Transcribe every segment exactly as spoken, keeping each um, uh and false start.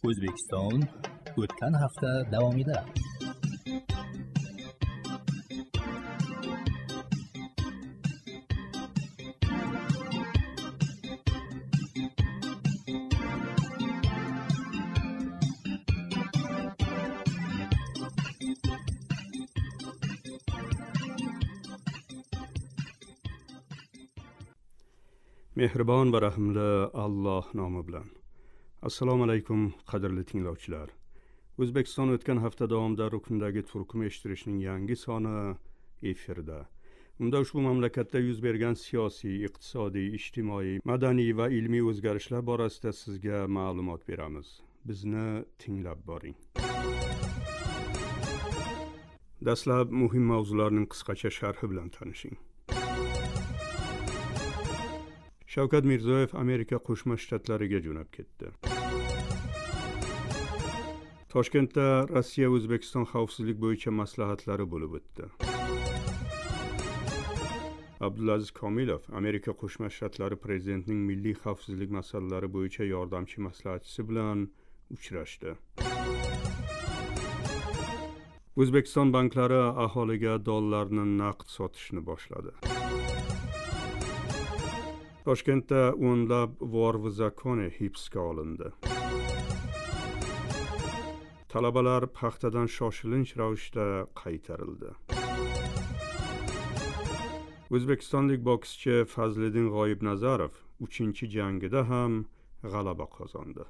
O'zbekiston o'tgan hafta davomida. Mehribon va rahimli Alloh nomi bilan. Assalomu alaykum qadrli tinglovchilar. O'zbekiston o'tgan hafta davomida rukundagi turkum eshittirishning yangi soni efirda. Unda ushbu mamlakatda yuz bergan siyosiy, iqtisodiy, ijtimoiy, madaniy va ilmiy o'zgarishlar borasida sizga ma'lumot beramiz. Bizni tinglab boring. Dastlab muhim mavzularning qisqacha sharhi bilan tanishing. Shavkat Mirziyoyev Amerika Qo'shma Shtatlariga jo'nab ketdi. Toshkentda Rossiya O'zbekiston xavfsizlik bo'yicha maslahatlari bo'lib o'tdi. Abdulaziz Komilov Amerika Qo'shma Shtatlari prezidentining milliy xavfsizlik masalalari bo'yicha yordamchi maslahatchisi bilan uchrashdi. O'zbekiston banklari aholiga dollarni naqd sotishni boshladi. Toshkentda o'nlab vor va zakoni hibsga olindi. Talabalar paxtadan shoshilinch ravishda qaytarildi. O'zbekistonlik bokschi Fazliddin G'oibnazarov uchinchi jangida ham g'alaba qozondi.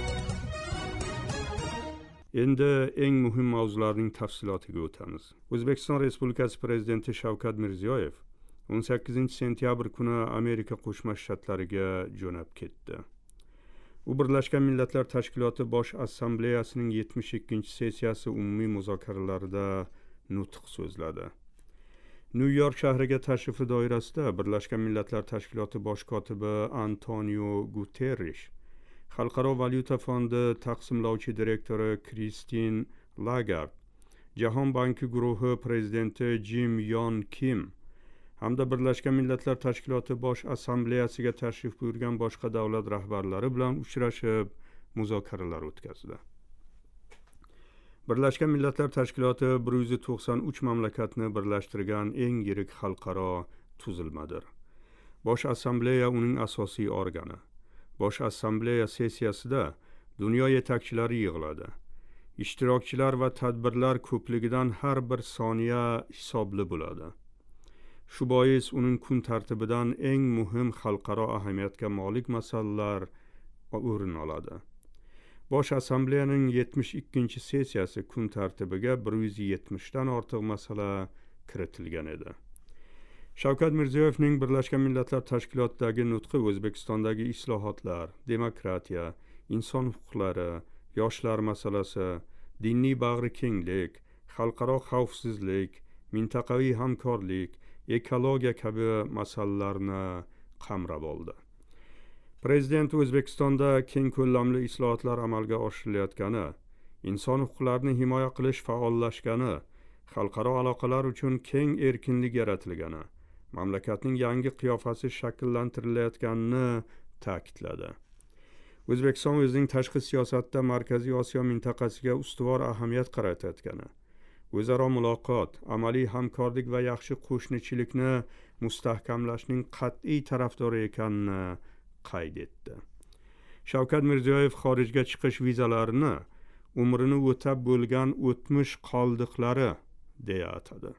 Endi eng muhim mavzularning tafsilotiga o'tamiz. O'zbekiston Respublikasi Prezidenti Shavkat Mirziyoyev o'n sakkizinchi sentyabr kuni Amerika Qo'shma Shtatlariga jo'nab ketdi. U Birlashgan Millatlar Tashkiloti Bosh Assambleyasining yetmish ikkinchi sessiyasi umumiy muzokaralarida nutq so'zladi. Nyu-York shahriga tashrifi doirasida Birlashgan Millatlar Tashkiloti bosh kotibi Antonio Guterrish, Xalqaro valyuta fondi taqsimlovchi direktori Kristin Lagard, Jahon banki guruhi prezidenti Jim Yon Kim hamda Birlashgan Millatlar Tashkiloti Bosh Assambleyasiga tashrif buyurgan boshqa davlat rahbarlari bilan uchrashib, muzokaralar o'tkazdi. Birlashgan Millatlar Tashkiloti bir yuz to'qson uch mamlakatni birlashtirgan eng yirik xalqaro tuzilmadir. Bosh Assambleya uning asosiy organi. Bosh Assambleya sessiyasida dunyo yetakchilari yig'iladi. Ishtirokchilar va tadbirlar ko'pligidan har bir soniya hisobli bo'ladi. Shu bois uning kun tartibidan eng muhim xalqaro ahamiyatga molik masalalar o'rin oladi. Bosh Assambleyaning yetmish ikkinchi sessiyasi kun tartibiga bir yuz yetmish dan ortiq masala kiritilgan edi. Shavkat Mirziyoyevning Birlashgan Millatlar Tashkilotidagi nutqi O'zbekistondagi islohotlar, demokratiya, inson huquqlari, yoshlar masalasi, diniy bag'rikenglik, xalqaro xavfsizlik, mintaqaviy hamkorlik, ekologiya kabi masalalarni qamrab oldi. Prezident O'zbekistonda keng ko'lamli islohotlar amalga oshirilayotgani, inson huquqlarini himoya qilish faollashgani, xalqaro aloqalar uchun keng erkinlik yaratilgani, mamlakatning yangi qiyofasi shakllantirilayotganini ta'kidladi. O'zbekiston o'zining tashqi siyosatda Markaziy Osiyo mintaqasiga ustuvor ahamiyat qaratayotgani, o'zaro muloqot, amaliy hamkorlik va yaxshi qo'shnichilikni mustahkamlashning qat'iy tarafdori ekanini qayd etdi. Shavkat Mirziyoyev xorijga chiqish vizalarini umrini o'tab bo'lgan o'tmish qoldiqlari deya atadi.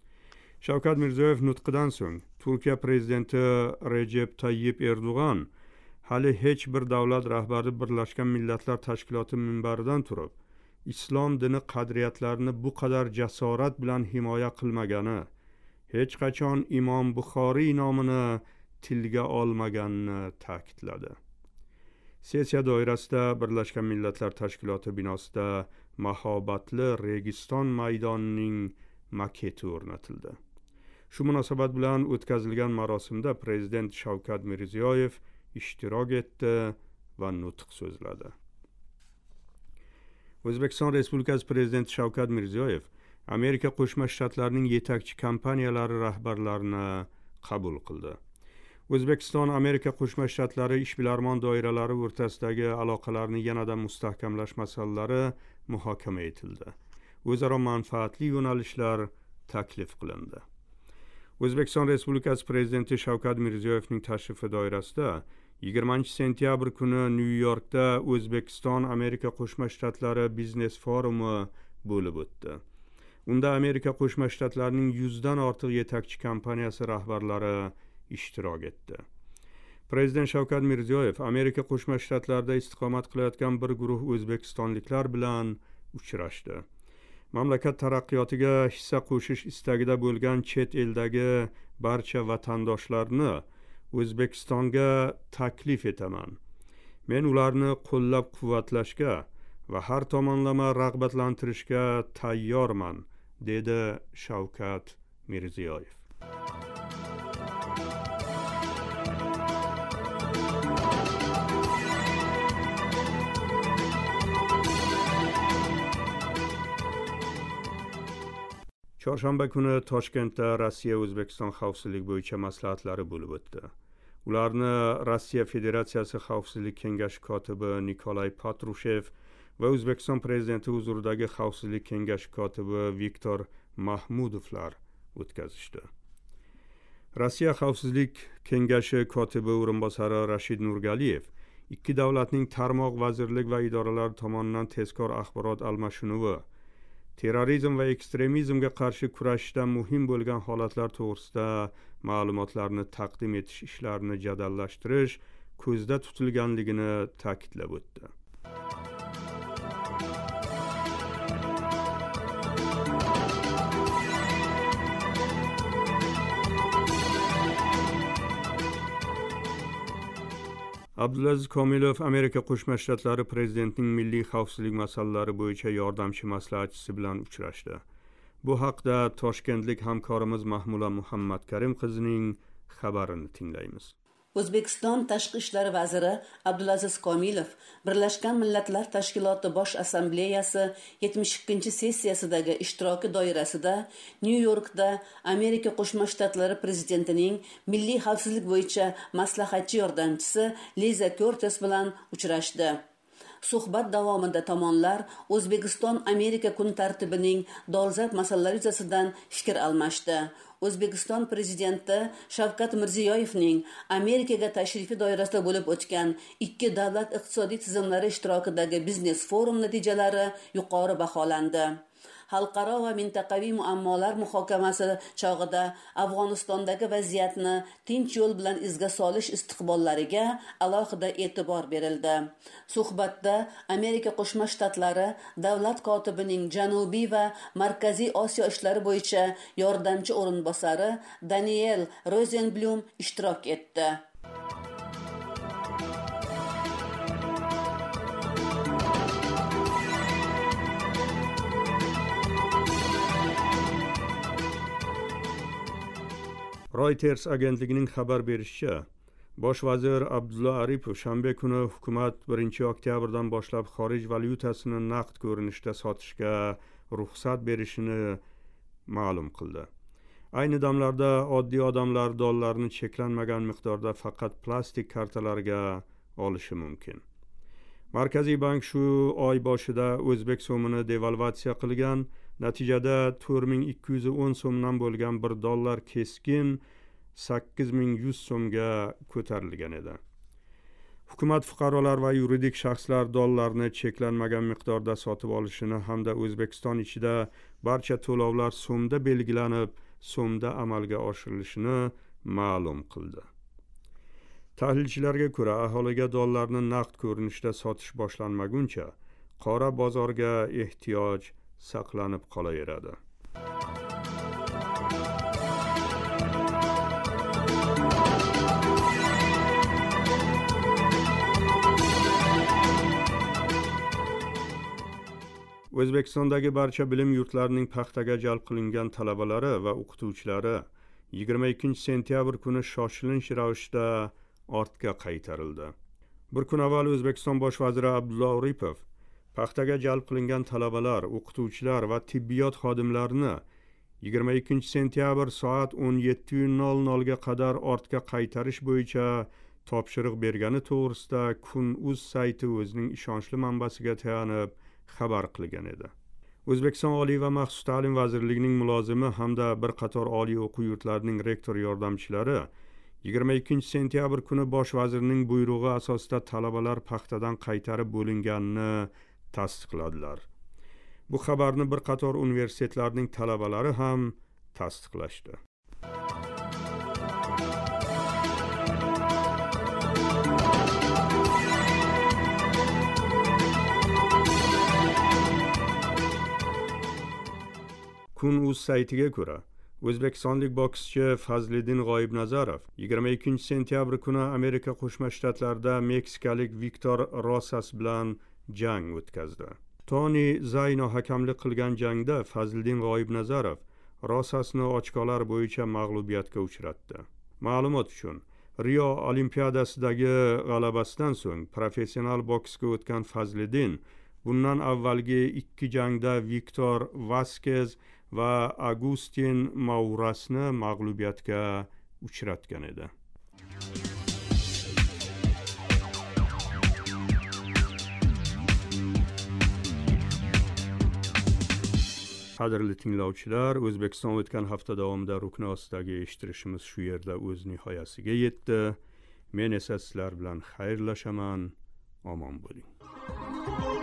Shavkat Mirziyoyev nutqidan so'ng Turkiya prezidenti Recep Tayyip Erdo'g'an hali hech bir davlat rahbari Birlashgan Millatlar Tashkiloti minbaridan turib islom dini qadriyatlarini bu qadar jasorat bilan himoya qilmagani, hech qachon Imom Buxoriy nomini tilga olmaganini ta'kidladi. Sessiya doirasida Birlashgan Millatlar Tashkiloti binosida mahobatli Registon maydonining maketi o'rnatildi. Shu munosabat bilan o'tkazilgan marosimda Prezident Shavkat Mirziyoyev ishtirok etdi va nutq so'zladi. O'zbekiston Respublikasi Prezidenti Shavkat Mirziyoyev Amerika Qo'shma Shtatlarining yetakchi kompaniyalari rahbarlarini qabul qildi. O'zbekiston Amerika Qo'shma Shtatlari ishbilarmon doiralari o'rtasidagi aloqalarni yanada mustahkamlash masalalari muhokama etildi. O'zaro manfaatli yo'nalishlar taklif qilindi. O'zbekiston Respublikasi Prezidenti Shavkat Mirziyoyevning tashrifi doirasida yigirmanchi sentyabr kuni Nyu-Yorkda O'zbekiston Amerika Qo'shma Shtatlari biznes forumi bo'lib o'tdi. Unda Amerika Qo'shma Shtatlarining yuzdan ortiq yetakchi kompaniyasi rahbarlari ishtirok etdi. Prezident Shavkat Mirziyoyev Amerika Qo'shma Shtatlarida istiqomat qilayotgan bir guruh o'zbekistonliklar bilan uchrashdi. Mamlakat taraqqiyotiga hissa qo'shish istagida bo'lgan chet eldagi barcha vatandoshlarni O'zbekistonga taklif etaman. Men ularni qo'llab-quvvatlashga va har tomonlama rag'batlantirishga tayyorman, dedi Shavkat Mirziyoyev. Chorshanba kuni Toshkentda Rossiya O'zbekiston xavfsizlik bo'yicha maslahatlari bo'lib o'tdi. Ularni Rossiya Federatsiyasi Xavfsizlik kengashi kotibi Nikolay Patrushev va O'zbekiston prezidenti huzuridagi Xavfsizlik kengashi kotibi Viktor Mahmudovlar o'tkazishdi. Rossiya Xavfsizlik kengashi kotibi o'rinbosari Rashid Nurgaliyev ikki davlatning tarmoq vazirlik va idoralar tomonidan tezkor axborot almashinuvi, terrorizm va ekstremizmga qarshi kurashishda muhim bo'lgan holatlar to'g'risida ma'lumotlarni taqdim etish ishlarini jadallashtirish ko'zda tutilganligini ta'kidlab o'tdi. Abdulaziz Komilov Amerika Qo'shma Shtatlari prezidentining milliy xavfsizlik masalalari bo'yicha yordamchi maslahatchisi bilan uchrashdi. Bu haqda toshkentlik hamkorimiz Mahmula Muhammadkarim qizining xabarini tinglaymiz. O'zbekiston Tashqi ishlar vaziri Abdulaziz Komilov Birlashgan Millatlar Tashkiloti Bosh Assambleyasi yetmish ikkinchi sessiyasidagi ishtiroki doirasida Nyu-Yorkda Amerika Qo'shma Shtatlari prezidentining milliy xavfsizlik bo'yicha maslahatchi yordamchisi Liza Curtis bilan uchrashdi. Suhbat davomida tomonlar O'zbekiston Amerika kun tartibining dolzarb masalalari yuzasidan fikr almashdi. O'zbekiston prezidenti Shavkat Mirziyoyevning Amerikaga tashrifi doirasida bo'lib o'tgan ikki davlat iqtisodiy tizimlari ishtirokidagi biznes forum natijalari yuqori baholandi. Xalqaro va mintaqaviy muammolar muhokamasi chog'ida Afg'onistondagi vaziyatni tinch yo'l bilan izga solish istiqbollariga alohida e'tibor berildi. Suhbatda Amerika Qo'shma Shtatlari davlat kotibining Janubiy va Markaziy Osiyo ishlari bo'yicha yordamchi o'rinbosari Daniel Rosenblum ishtirok etdi. Reuters agentligining xabar berishicha, Bosh vazir Abdulla Aripov shanba kuni hukumat birinchi oktyabrdan boshlab xorij valyutasini naqd ko'rinishda sotishga ruxsat berishini ma'lum qildi. Ayni damlarda oddiy odamlar dollarni cheklanmagan miqdorda faqat plastik kartalarga olishi mumkin. Markaziy bank shu oy boshida o'zbek so'mini devalvatsiya qilgan, natijada to'rt ming ikki yuz o'n so'mdan bo'lgan bir dollar keskin sakkiz ming yuz so'mga ko'tarilgan edi. Hukumat fuqarolar va yuridik shaxslar dollarni cheklanmagan miqdorda sotib olishini hamda O'zbekiston ichida barcha to'lovlar so'mda belgilanib, so'mda amalga oshirilishini ma'lum qildi. Tahlilchilarga ko'ra, aholiga dollarni naqd ko'rinishda sotish boshlanmaguncha qora bozorga ehtiyoj saqlanib qolaveradi. O'zbekistondagi barcha bilim yurtlarining paxtaga jalb qilingan talabalari va o'qituvchilari yigirma ikkinchi sentyabr kuni shoshilinch ravishda ortga qaytarildi. Bir kun avval O'zbekiston bosh vaziri Abdulla Aripov paxtaga jalb qilingan talabalar, o'qituvchilar va tibbiyot xodimlarini yigirma ikkinchi sentyabr soat o'n yetti nol nol ga qadar ortga qaytarish bo'yicha topshiriq bergani to'g'risida Kun.uz sayti o'zining ishonchli manbasiga tayanib xabar qilgan edi. O'zbekiston Oliy va maxsus ta'lim vazirligining mulozimi hamda bir qator oliy o'quv yurtlarining rektor yordamchilari yigirma ikkinchi sentyabr kuni bosh vazirning buyrug'i asosida talabalar paxtadan qaytarib bo'linganini tasdiqladilar. Bu xabarni bir qator universitetlarning talabalari ham tasdiqlashdi. Kun.uz saytiga ko'ra, o'zbekistonlik bokschi Fazliddin G'oibnazarov yigirma ikkinchi sentyabr kuni Amerika Qo'shma Shtatlarida meksikalik Viktor Rosas bilan jang o'tkazdi. Toni Zayno hakamlik qilgan jangda Fazliddin G'oibnazarov Rosasni ochkolar bo'yicha mag'lubiyatga uchratdi. Ma'lumot uchun, Rio Olimpiadasidagi g'alabasidan so'ng professional boksga o'tgan Fazliddin bundan avvalgi ikki jangda Viktor Vaskez va Agustin Maurasni mag'lubiyatga uchratgan edi. Qadrli tinglovchilar, O'zbekiston o'tgan hafta davomida rukni ostidagi eshittirishimiz shu yerda o'z nihoyasiga yetdi. Men esa sizlar bilan xayrlashaman. Omon bo'ling.